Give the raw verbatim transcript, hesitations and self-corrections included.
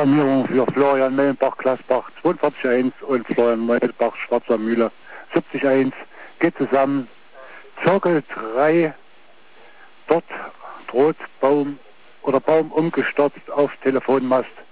Alarmierung für Florian Mellenbach, Glasbach zweiundvierzig eins und Florian Mellenbach, Schwarzer Mühle siebzig eins. Geht zusammen. Zirkel drei. Dort droht Baum oder Baum umgestürzt auf Telefonmast.